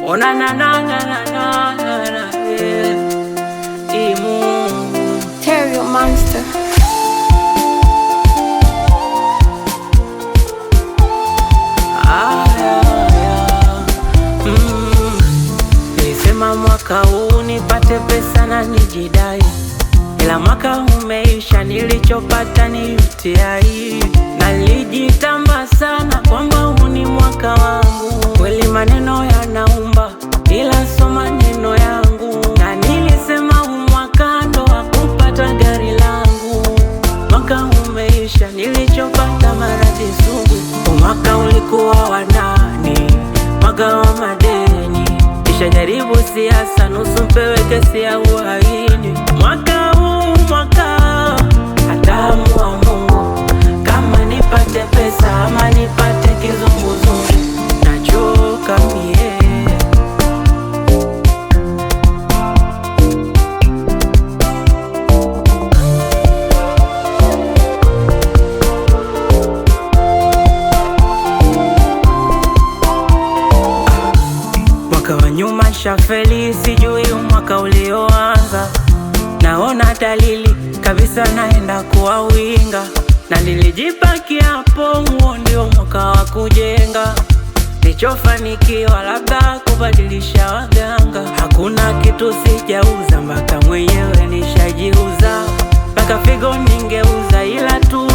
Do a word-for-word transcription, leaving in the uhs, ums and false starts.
Oh na na na na na na na, yeah. Imu Terrio Monster. Ah, yeah, yeah. Mm. Nilisema mwaka huu nipate pesa na nijidai, ila mwaka umeisha, nilichopata ni U T I. Nalijitamba sana kwamba huu ni mwaka wangu, kweli maneno yanaumba ila so maneno yangu, na nilisema huu mwaka ndo wa kupata gari langu. Mwaka umeisha, nilichopata maradhi sugu. Mwaka ulikuwa wa nani? Mwaka wa madeni, kisha jaribu siasa, nusu mpewe kesi ya uhaini. Mwaka huu mwaka hatamu wa Mungu, kama nipate pesa ama nipate kizunguzungu, nachoka mie. Mwaka wa nyuma shafeli, sijui mwaka ulioanza. Naona dalili kabisa naenda kuwa winga, na nilijipakia hapo, huo ndio mwaka wa kujenga. Nichofanikiwa labda kubadilisha waganga, hakuna kitu sijauza, mpaka mwenyewe nishajiuza. Mpaka figo ningeuza, ila tu